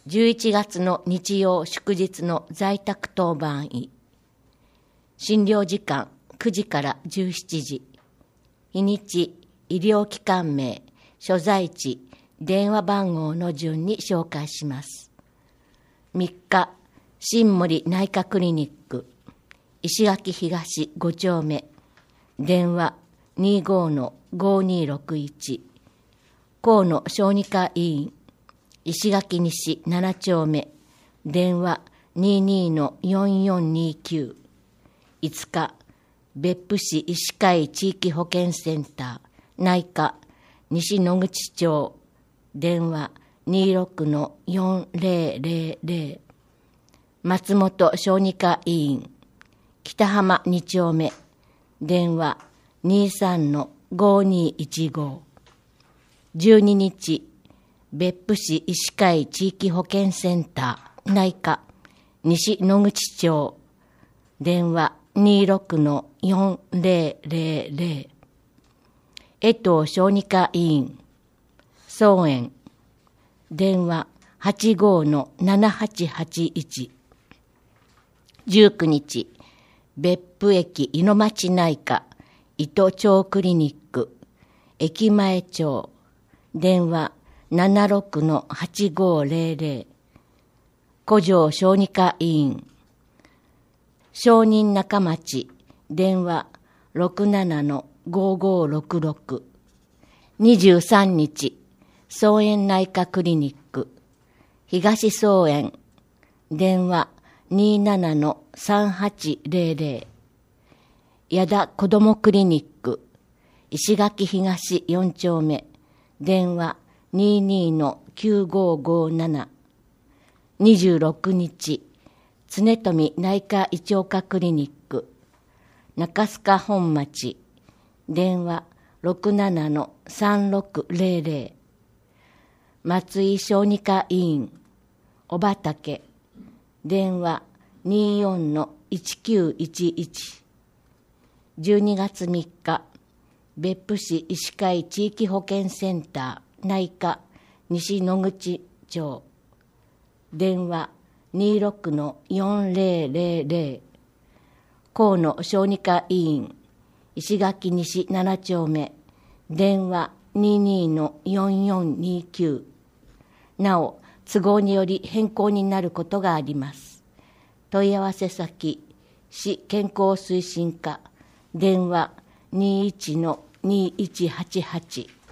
11月の日曜祝日の在宅当番医。診療時間9時から17時。日にち、医療機関名、所在地、電話番号の順に紹介します。3日、新森内科クリニック、石垣東5丁目、電話 25-5261。河野小児科医院、石垣西7丁目、電話 22-4429。5日、別府市医師会地域保健センター、内科、西野口町、電話 26-4000。松本小児科医院、北浜2丁目、電話 23-5215。12日、別府市医師会地域保健センター、内科、西野口町、電話 26-4000。江藤小児科医院、総園、電話 85-7881。19日、別府駅井の町内科、伊藤町クリニック、駅前町、電話 76-8500。古城小児科医院、商人中町、電話 67-5566。23日、総園内科クリニック、東総園、電話 27-3800。矢田子どもクリニック、石垣東4丁目、電話 22-9557。26日、常富内科胃腸科クリニック、中須賀本町、電話 67-3600。松井小児科医院、小畑、電話 24-1911。12月3日、別府市医師会地域保健センター、内科、西野口町、電話 26-4000。河野小児科医院、石垣西7丁目、電話 22-4429。なお、都合により変更になることがあります。問い合わせ先、市健康推進課、電話 21-2188。